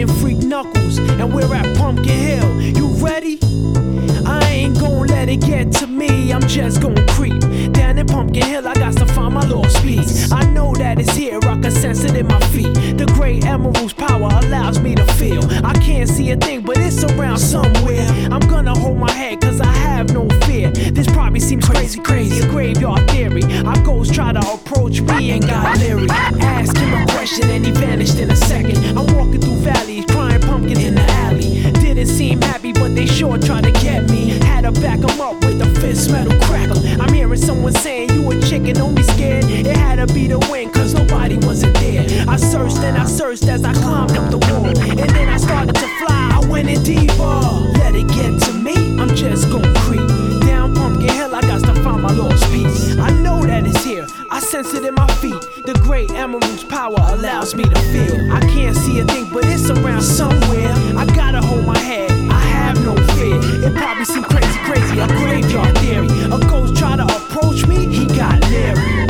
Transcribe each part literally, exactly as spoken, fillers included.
and Freak Knuckles, and we're at Pumpkin Hill. You ready? I ain't gon' let it get to me, I'm just gon' creep down in Pumpkin Hill. I got to find my lost piece. I know that it's here, I can sense it in my feet. The great emerald's power allows me to feel. I can't see a thing, but it's around somewhere. I'm gonna hold my head, cause I have no fear. This probably seems crazy, crazy, a graveyard theory. Our ghosts try to approach me and got leery. Ask him a question and he vanished in a second. I'm walking through valleys, crying pumpkins in the alley. Didn't seem happy, but they sure tried to get me. Had to back them up with a fist metal crackle. I'm hearing someone saying, you a chicken, don't be scared. It had to be the wind, cause nobody wasn't there. I searched and I searched as I climbed up the wall, and then I started to fly, I went in deeper. Let it get to me, I'm just gon' creep down Pumpkin Hill, I got to find my lost piece. I know that it's here, I sense it in my feet. The great emerald's power allows me to feel. I can't see a thing, but it's around somewhere. I gotta hold my head, I have no fear. It probably seems crazy, crazy, a graveyard theory. A ghost try to approach me, he got leery.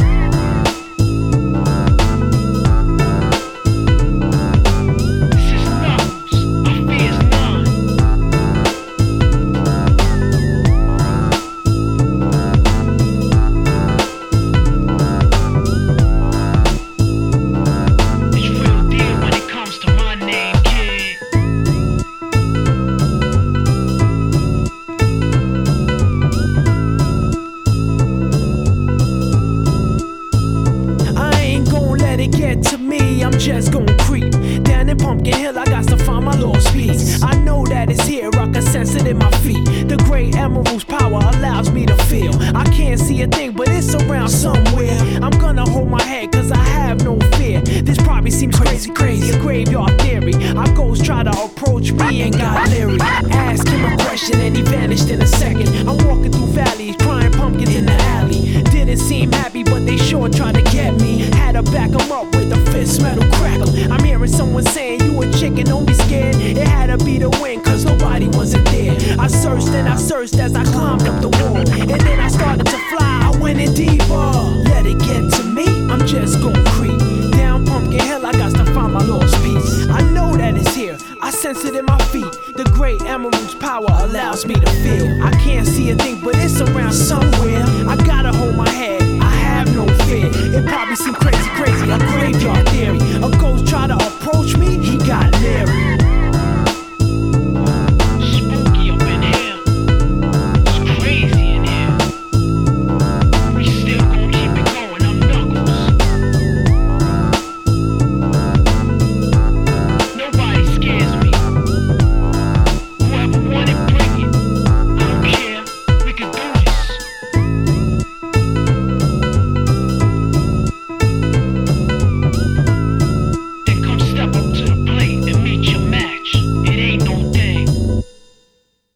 Get to me, I'm just gon' creep down in Pumpkin Hill, I got to find my lost piece. I know that it's here, I can sense it in my feet. The great emerald's power allows me to feel. I can't see a thing, but it's around somewhere. I'm gonna hold my head, cause I have no fear. This probably seems crazy, crazy, a graveyard theory. Our ghosts try to approach me and got leery. Ask him a question and he vanished in a second. I'm walking through valleys, crying pumpkins in the alley. Didn't seem happy, but they sure tried to get me. Had to back them up with a fist metal crackle. I'm hearing someone saying, you a chicken, don't be scared. It had to be the wind, cause nobody wasn't there. I searched and I searched as I climbed up the wall, and then I started to fly, I went in deeper. Let it get to me, I'm just gon' creep down Pumpkin Hill, I got to find my lost piece. I know that it's here, I sense it in my feet. The great emerald's power allows me to